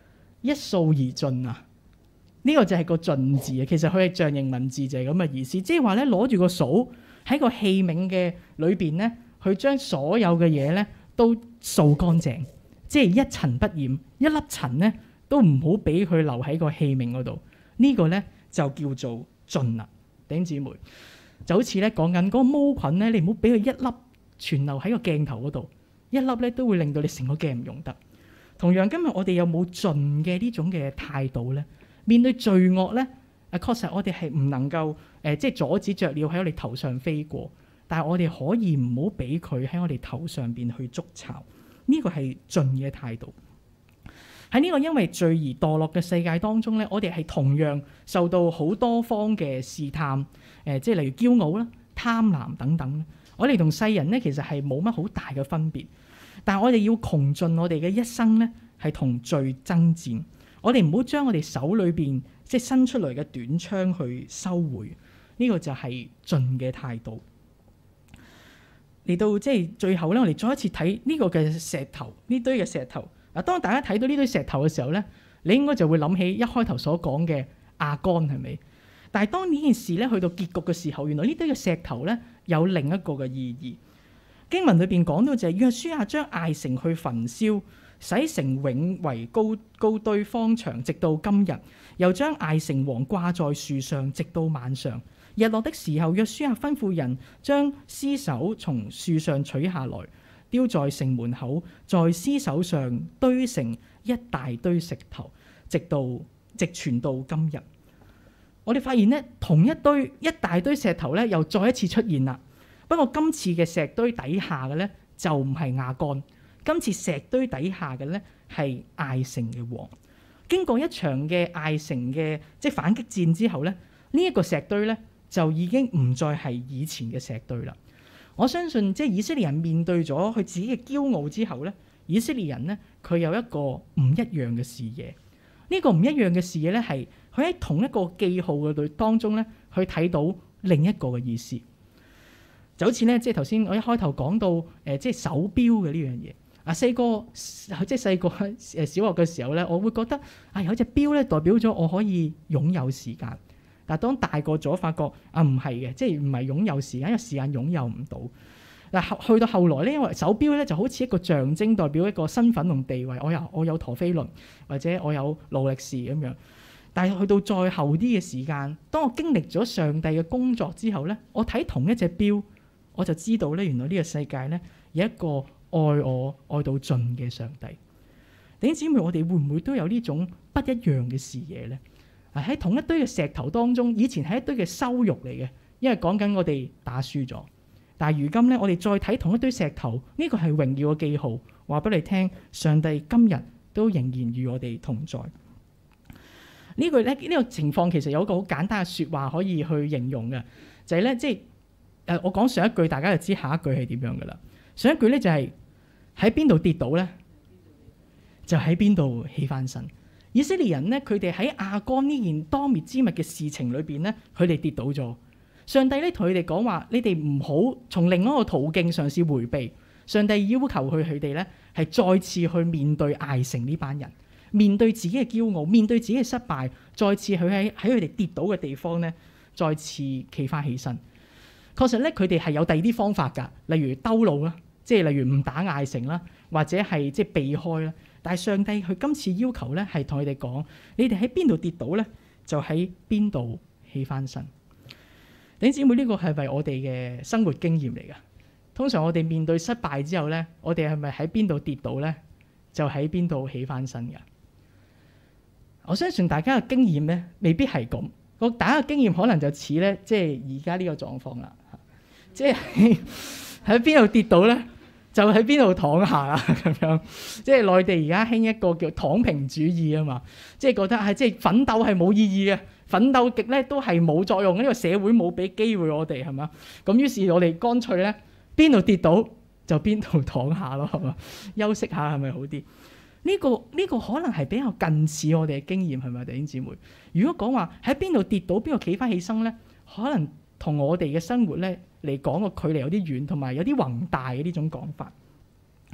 一掃而盡啊！呢、這個就係個盡字啊。其實佢係象形文字就係咁嘅意思，即係話咧攞住個掃喺個器皿嘅裏邊咧，去將所有嘅嘢咧都掃乾淨，即係一塵不染，一粒塵咧都唔好俾佢留喺個器皿嗰度。這個、呢個咧就叫做盡啦。弟兄姊妹就好似咧講緊嗰個毛菌咧，你唔好俾佢一粒存留喺個鏡頭嗰度，一粒咧都會令到你成個鏡唔用得。同樣今日我哋有冇盡嘅呢種嘅態度咧？面對罪惡咧，啊確實我哋係唔能夠誒、呃、即係阻止雀鳥喺我哋頭上飛過，但係我哋可以唔好俾佢喺我哋頭上邊去築巢。呢、這個係盡嘅態度。喺呢個因為罪而墮落嘅世界當中咧，我哋係同樣受到好多方嘅試探，誒、呃、即係例如驕傲啦、貪婪等等。我哋同世人咧其實係冇乜好大嘅分別，但係我哋要窮盡我哋嘅一生咧，係同罪爭戰。我哋唔好將我哋手裏邊即係伸出嚟嘅短槍去收回，呢、這個就係盡嘅態度。嚟到即係最後咧，我哋再一次睇呢個嘅石頭，呢堆嘅石頭。嗱，當大家睇到呢堆石頭嘅時候咧，你應該就會諗起一開頭所講嘅亞干係咪？但係當呢件事咧去到結局嘅時候，原來呢堆嘅石頭咧有另一個嘅意義。經文裏邊講到就係約書亞將艾城去焚燒，使城永為高高堆荒場，直到今日。又將艾城王掛在樹上，直到晚上。日落的時候，約書亞吩咐人將屍首從樹上取下來，丟在城門口，在屍首上堆成一大堆石頭，直到直傳到今日。我哋發現呢，同一堆一大堆石頭咧，又再一次出現啦。不過今次嘅石堆底下嘅咧，就唔係亞干，今次石堆底下嘅咧係艾城嘅王。經過一場嘅艾城嘅即係反擊戰之後咧，呢、這、一個石堆咧就已經唔再係以前嘅石堆啦。我相信即係以色列人面對咗佢自己嘅驕傲之後咧，以色列人咧佢有一個唔一樣嘅視野。呢、這個唔一樣嘅視野咧係佢喺同一個記號嘅對當中咧，去睇到另一個嘅意思。就好似咧，即係頭先我一開頭講到誒、呃，即係手錶嘅呢樣嘢。啊，細個即係細個誒小學嘅時候咧，我會覺得啊有隻錶咧代表咗我可以擁有時間。但係當大個咗，發覺啊唔係嘅，即係唔係擁有時間，因為時間擁有唔到。嗱，去到後來咧，因為手錶咧就好似一個象徵，代表一個身份同地位。我有我有陀飛輪，或者我有勞力士咁樣。但係去到再後啲嘅時間，當我經歷咗上帝嘅工作之後咧，我睇同一隻錶，我就知道咧，原來呢個世界咧有一個愛我愛到盡嘅上帝。弟兄姊妹，我哋會唔會都有呢種不一樣嘅視野咧？喺同一堆嘅石頭當中，以前係一堆嘅羞辱嚟嘅，因為講緊我哋打輸咗。但係如今咧，我哋再睇同一堆石頭，呢個係榮耀嘅記號，話俾你聽，上帝今日都仍然與我哋同在。呢個咧呢個情況其實有一個好簡單嘅説話可以去形容嘅，就係咧即係誒我講上一句，大家就知下一句係點樣噶啦。上一句咧就係喺邊度跌倒咧，就喺邊度起翻身。以色列人咧，佢哋喺亞干呢件當滅之物嘅事情裏邊咧，佢哋跌倒咗。上帝咧同佢哋講話：你哋唔好從另一個途徑嘗試迴避。上帝要求佢佢哋咧係再次去面對艾城呢班人，面對自己嘅驕傲，面對自己嘅失敗，再次去喺喺佢哋跌倒嘅地方咧，再次企翻起身。確實咧，佢哋係有第二啲方法㗎，例如兜路啦，即係例如唔打艾城啦，或者係即係避開啦。但係上帝佢今次要求咧係同佢哋講：你哋喺邊度跌倒咧，就喺邊度起翻身。弟兄姊妹，呢個係為我哋嘅生活經驗嚟㗎。通常我哋面對失敗之後咧，我哋係咪喺邊度跌倒咧，就喺邊度起翻身㗎？我相信大家嘅經驗咧，未必係咁。個大家嘅經驗可能就似咧，即係而家呢個狀況啦。即係喺邊度跌倒咧，就喺邊度躺下啦咁樣。即係內地而家興一個叫躺平主義啊嘛，即係覺得係即係奮鬥係冇意義嘅，奮鬥極咧都係冇作用嘅，呢個社會冇俾機會我哋係嘛。咁於是我哋乾脆咧邊度跌倒就邊度躺下咯，係嘛？休息下係咪好啲？呢個呢個可能係比較近似我哋嘅經驗係咪，弟兄姊妹？如果講話喺邊度跌倒邊度企翻起身咧，可能同我哋嘅生活咧嚟講個距離有啲遠，同埋有啲宏大嘅呢種講法。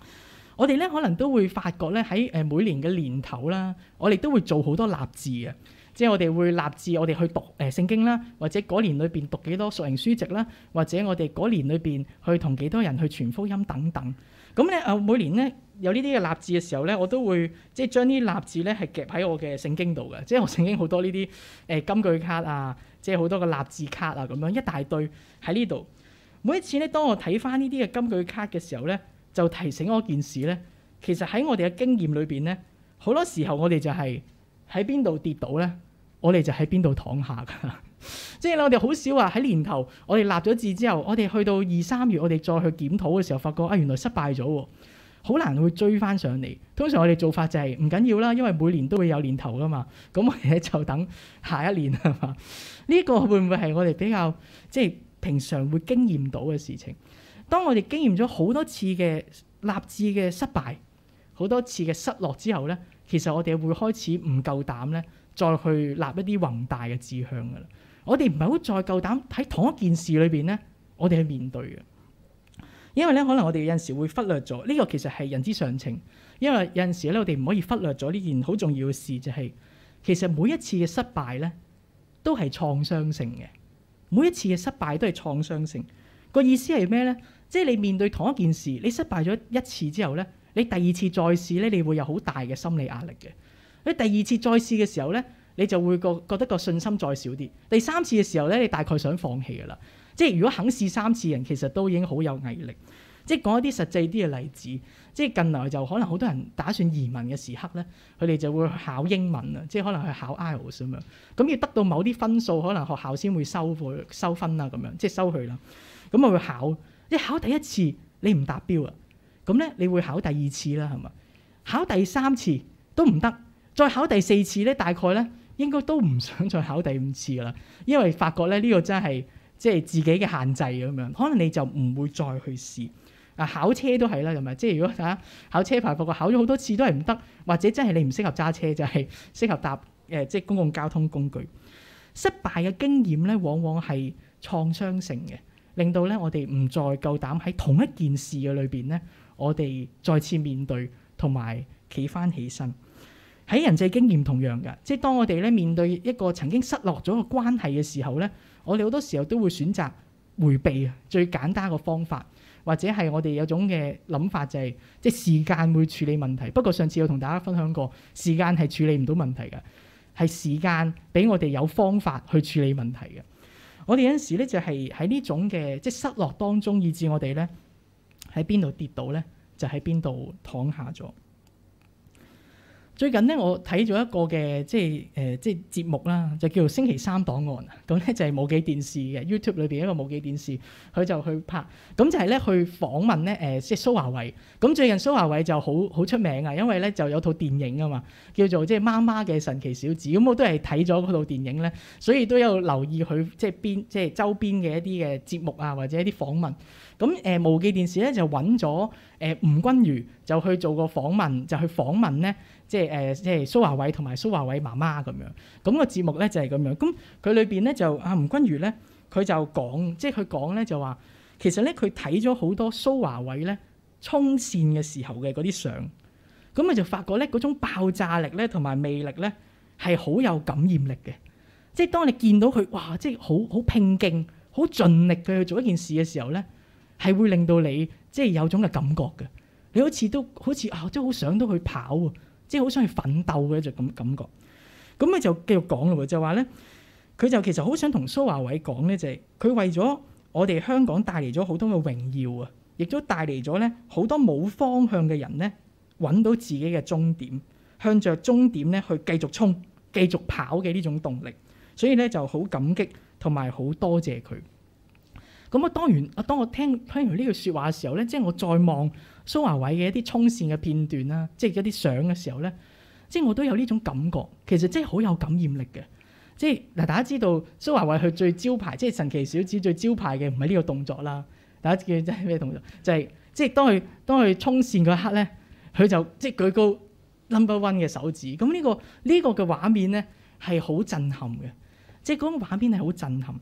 我哋咧可能都會發覺咧喺誒每年嘅年頭啦，我哋都會做好多立志嘅，即係我哋會立志我哋去讀誒、呃、聖經啦，或者嗰年裏邊讀幾多屬靈書籍啦，或者我哋嗰年裏邊去同幾多人去傳福音等等。咁咧誒每年咧有呢啲嘅立志嘅時候咧，我都會即係將啲立志咧係夾喺我嘅聖經度嘅，即係我聖經好多呢啲誒金句卡啊，即係好多個立志卡啊咁樣一大堆喺呢度。每一次咧，當我睇翻呢啲嘅金句卡嘅時候咧，就提醒我一件事咧。其實喺我哋嘅經驗裏邊咧，好多時候我哋就係喺邊度跌倒咧，我哋就喺邊度躺下㗎。即係我哋好少話喺年頭，我哋立咗志之後，我哋去到二三月，我哋再去檢討嘅時候，發覺啊原來失敗咗喎，好難去追翻上嚟。通常我哋做法就係唔緊要啦，因為每年都會有年頭㗎嘛，咁我哋就等下一年係嘛？呢、這個會唔會係我哋比較即係平常會經驗到嘅事情？當我哋經驗咗好多次嘅立志嘅失敗，好多次嘅失落之後咧，其實我哋會開始唔夠膽咧，再去立一啲宏大嘅志向噶啦。我哋唔係好再夠膽喺同一件事裏邊咧，我哋去面對嘅。因為咧，可能我哋有陣時會忽略咗呢個，其實係人之常情。因為有陣時咧，我哋唔可以忽略咗呢件好重要嘅事，就係其實每一次嘅失敗咧，都係創傷性嘅。每一次嘅失敗都係創傷性。個意思係咩咧？即係你面對同一件事，你失敗咗一次之後咧，你第二次再試咧，你會有好大嘅心理壓力嘅。你第二次再試嘅時候咧，你就會覺覺得個信心再少啲。第三次嘅時候咧，你大概想放棄噶啦。即係如果肯試三次人，其實都已經好有毅力。即係講一啲實際啲嘅例子，即係近來就可能好多人打算移民嘅時刻咧，佢哋就會去考英文啊，即係可能去考 I E L T S 咁樣。咁要得到某啲分數，可能學校先會收佢收分啊，咁樣即係收佢啦。咁我會考，即係考第一次你唔達標啊，咁咧你會考第二次啦，係嘛？考第三次都唔得，再考第四次咧，大概咧應該都唔想再考第五次噶啦，因為發覺咧呢個真係即係自己嘅限制咁樣，可能你就唔會再去試。啊，考車都係啦，係咪？即係如果大家考車牌，發覺考咗好多次都係唔得，或者真係你唔適合揸車，就係適合搭誒即係公共交通工具。失敗嘅經驗咧，往往係創傷性嘅。令到咧，我哋唔再夠膽喺同一件事嘅裏邊咧，我哋再次面對同埋企翻起身。喺人際經驗同樣㗎，即係當我哋咧面對一個曾經失落咗嘅關係嘅時候咧，我哋好多時候都會選擇迴避啊，最簡單嘅方法，或者係我哋有種嘅諗法就係、是，即係時間會處理問題。不過上次有同大家分享過，時間係處理唔到問題㗎，係時間俾我哋有方法去處理問題嘅。我哋有陣時咧就係喺呢種嘅即係失落當中，以致我哋咧喺邊度跌倒咧，就喺邊度躺下咗。最近咧，我睇咗一個嘅即係誒、呃、即係節目啦，就叫做星期三檔案。咁咧就係無記電視嘅 YouTube 裏邊一個無記電視，佢就去拍。咁就係咧去訪問咧誒、呃，即係蘇華偉。咁最近蘇華偉就好好出名啊，因為咧就有套電影啊嘛，叫做即係媽媽嘅神奇小子。咁我都係睇咗嗰套電影咧，所以都有留意佢即係邊即係周邊嘅一啲嘅節目啊，或者一啲訪問。咁誒、呃、無記電視咧就揾咗誒吳君如就去做個訪問，就去訪問咧。即係誒、呃，即係蘇華偉同埋蘇華偉媽媽咁樣，咁、那個節目咧就係、是、咁樣。咁佢裏邊咧就阿吳君如咧，佢就講，即係佢講咧就話，其實咧佢睇咗好多蘇華偉咧衝線嘅時候嘅嗰啲相，咁佢就發覺咧嗰種爆炸力咧同埋魅力咧係好有感染力嘅。即係當你見到佢哇，即係好好拼勁、好盡力嘅去做一件事嘅時候咧，係會令到你即係有種嘅感覺嘅。你好似都好似啊，即係好想都去跑喎。即係好想去奮鬥嘅一種咁感覺，咁佢就繼續講咯，就話咧，佢就其實好想同蘇華偉講咧，就係、是、佢為咗我哋香港帶嚟咗好多嘅榮耀啊，亦都帶嚟咗咧好多冇方向嘅人咧揾到自己嘅終點，向着終點咧去繼續衝、繼續跑嘅呢種動力，所以咧就好感激同埋好多謝佢。咁啊，當然啊，當我聽聽完呢句説話嘅時候咧，即係我再望蘇華偉嘅一啲衝線嘅片段啦，即係一啲相嘅時候咧，即係我都有呢種感覺，其實真係好有感染力嘅。即係嗱，大家知道蘇華偉佢最招牌，即係神奇小子最招牌嘅唔係呢個動作啦。大家記得係咩動作？就係、是、即係當佢當佢衝線嗰一刻咧，佢就即係舉高 number one 嘅手指。咁呢、這個呢、這個嘅畫面咧係好震撼嘅，即係嗰種畫面係好震撼。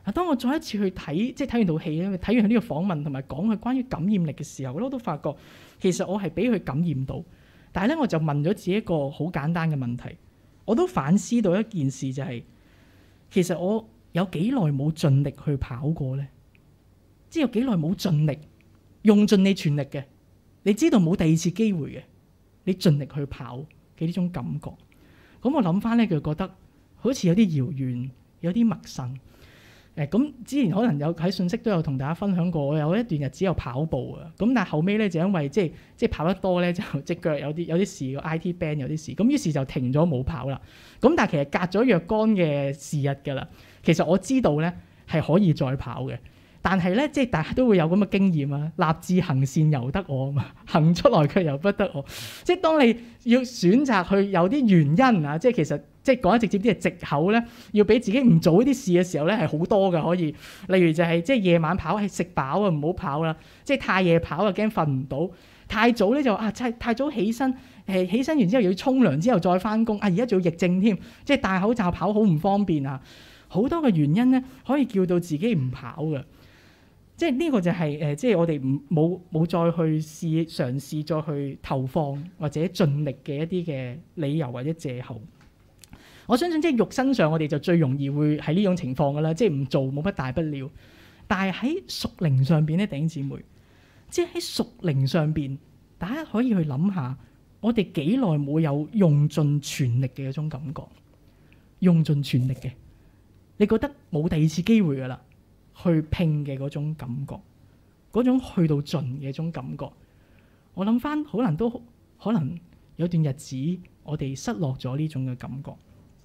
啊，當我再一次去睇，即係睇完套戲咧，睇完佢呢個訪問同埋講佢關於感染力嘅時候，我都發覺其實我係俾佢感染到。但係咧，我就問咗自己一個好簡單嘅問題，我都反思到一件事就係、是，其實我有幾耐冇盡力去跑過咧？即係有幾耐冇盡力用盡你全力嘅？你知道冇第二次機會嘅，你盡力去跑嘅呢種感覺。咁我諗翻咧，就覺得好似有啲遙遠，有啲陌生。誒咁之前可能有喺信息都有同大家分享過，我有一段日子有跑步啊，咁但係後尾咧就因為即係即係跑得多咧，就隻腳有啲有啲事，個 I T band 有啲事，咁於是就停咗冇跑啦。咁但係其實隔咗若干嘅時日㗎啦，其實我知道咧係可以再跑嘅，但係咧即係大家都會有咁嘅經驗啊，立志行善由得我啊嘛，行出來卻由不得我。即係當你要選擇去有啲原因啊，即係其實。即係講得直接啲係藉口咧，要俾自己唔做呢啲事嘅時候咧係好多嘅可以。例如就係、是、即係夜晚跑係食飽啊，唔好跑啦。即係太夜跑啊，驚瞓唔到。太早咧就啊，太太早起身，誒起身完之後又要沖涼之後再翻工。啊而家仲要疫症添，即係戴口罩跑好唔方便啊。好多嘅原因咧可以叫到自己唔跑嘅。即係呢個就係、是、誒、呃，即係我哋唔冇冇再去試嘗試再去投放或者盡力嘅一啲嘅理由或者藉口。我相信即係肉身上，我哋就最容易會係呢種情況㗎啦，即係唔做冇乜大不了。但係喺屬靈上邊咧，弟兄姊妹，即係喺屬靈上邊，大家可以去諗下，我哋幾耐冇有用盡全力嘅一種感覺，用盡全力嘅，你覺得冇第二次機會㗎啦，去拼嘅嗰種感覺，嗰種去到盡嘅一種感覺。我諗翻，可能都可能有段日子，我哋失落咗呢種嘅感覺。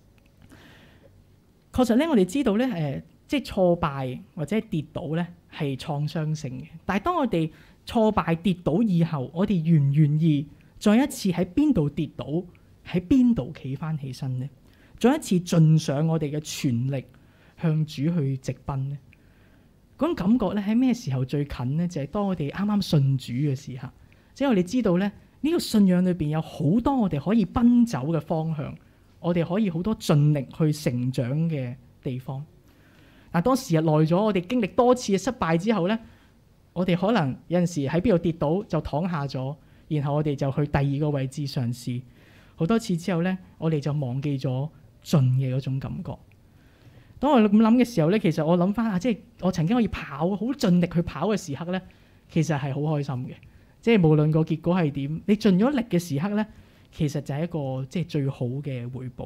確實咧，我哋知道咧，誒、呃，即係挫敗或者跌倒咧，係創傷性嘅。但係當我哋挫敗跌倒以後，我哋願唔願意再一次喺邊度跌倒，喺邊度企翻起身呢？再一次盡上我哋嘅全力向主去直奔呢？嗰種感覺咧，喺咩時候最近呢？就係、是、當我哋啱啱信主嘅時候，即係我哋知道咧，呢、這個信仰裏邊有好多我哋可以奔走嘅方向。我哋可以好多盡力去成長嘅地方，但當時日耐咗，我哋經歷多次嘅失敗之後咧，我哋可能有陣時喺邊度跌倒就躺下咗，然後我哋就去第二個位置嘗試好多次之後咧，我哋就忘記咗盡嘅嗰種感覺。當我咁諗嘅時候咧，其實我諗翻啊，即係我曾經可以跑好盡力去跑嘅時刻咧，其實係好開心嘅。即係無論個結果係點，你盡咗力嘅時刻咧，其實就係一個即係最好嘅回報。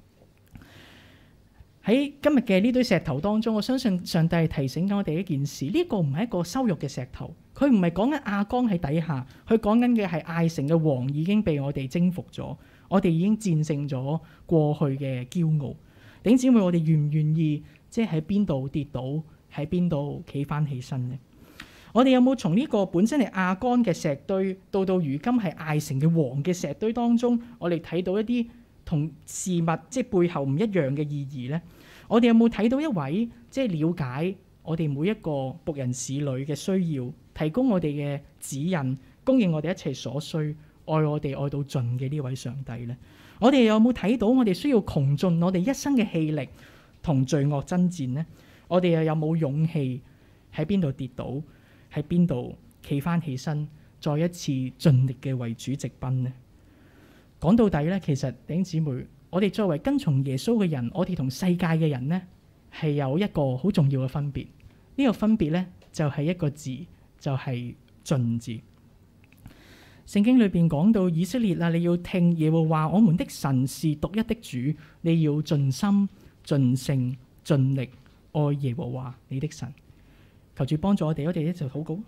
喺今日嘅呢堆石頭當中，我相信上帝係提醒緊我哋一件事，呢個唔係一個羞辱嘅石頭，佢唔係講緊亞江喺底下，佢講緊嘅係艾城嘅王已經被我哋征服咗，我哋已經戰勝咗過去嘅驕傲。弟兄姊妹，我哋願唔願意即係喺邊度跌倒，喺邊度企翻起身呢？我哋有冇從呢個本身係亞干嘅石堆，到到如今係艾城嘅王嘅石堆當中，我哋睇到一啲同事物即係背後唔一樣嘅意義呢？我哋有冇睇到一位即係了解我哋每一個僕人使女嘅需要，提供我哋嘅指引，供應我哋一切所需，愛我哋愛到盡嘅呢位上帝呢？我哋有冇睇到我哋需要窮盡我哋一生嘅氣力同罪惡爭戰呢？我哋又有冇勇氣喺邊度跌倒，喺邊度企翻起身，再一次盡力嘅為主直奔呢？講到底咧，其實弟兄姊妹，我哋作為跟從耶穌嘅人，我哋同世界嘅人呢，係有一個好重要嘅分別。呢個分別咧，就係一個字，就係盡字。聖經裏邊講到以色列啊，你要聽耶和華我們的神是獨一的主，你要盡心、盡性、盡力愛耶和華你的神。求主幫助我哋，我哋一齊禱告。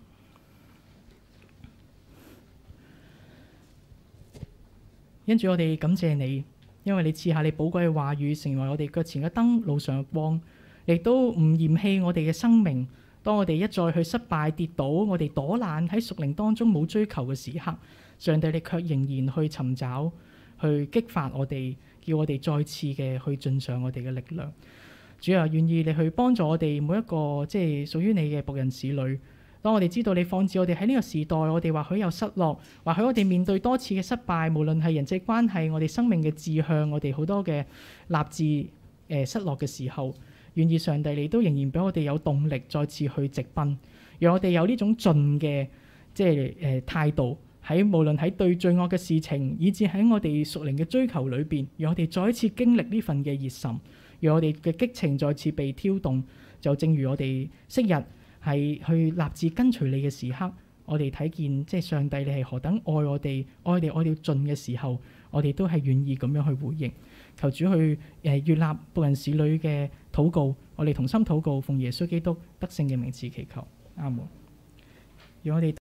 因住我哋感謝你，因為你賜下你寶貴嘅話語，成為我哋腳前嘅燈，路上嘅光，亦都唔嫌棄我哋嘅生命。當我哋一再去失敗跌倒，我哋躲懶喺屬靈當中冇追求嘅時刻，上帝你卻仍然去尋找，去激發我哋，叫我哋再次嘅去盡上我哋嘅力量。主啊，願意你去幫助我哋每一個即係屬於你嘅僕人使女。當我哋知道你放置我哋喺呢個時代，我哋或許有失落，或許我哋面對多次嘅失敗，無論係人際關係、我哋生命嘅志向，我哋好多嘅立志誒、呃、失落嘅時候， 願意上帝你都仍然俾我哋有動力再次去直奔，讓我哋有呢種盡嘅即係誒態度，喺無論喺對罪惡嘅事情，以至喺我哋屬靈嘅追求裏邊，讓我哋再一次經歷呢份嘅熱忱，讓我哋嘅激情再次被挑動。就正如我哋昔日係去立志跟隨你嘅時刻，我哋睇見即係上帝你係何等愛我哋，愛我哋愛到盡嘅時候，我哋都係願意咁樣去回應。求主去誒悅納僕人使女嘅禱告，我哋同心禱告，奉耶穌基督得勝嘅名字祈求，阿門。讓我哋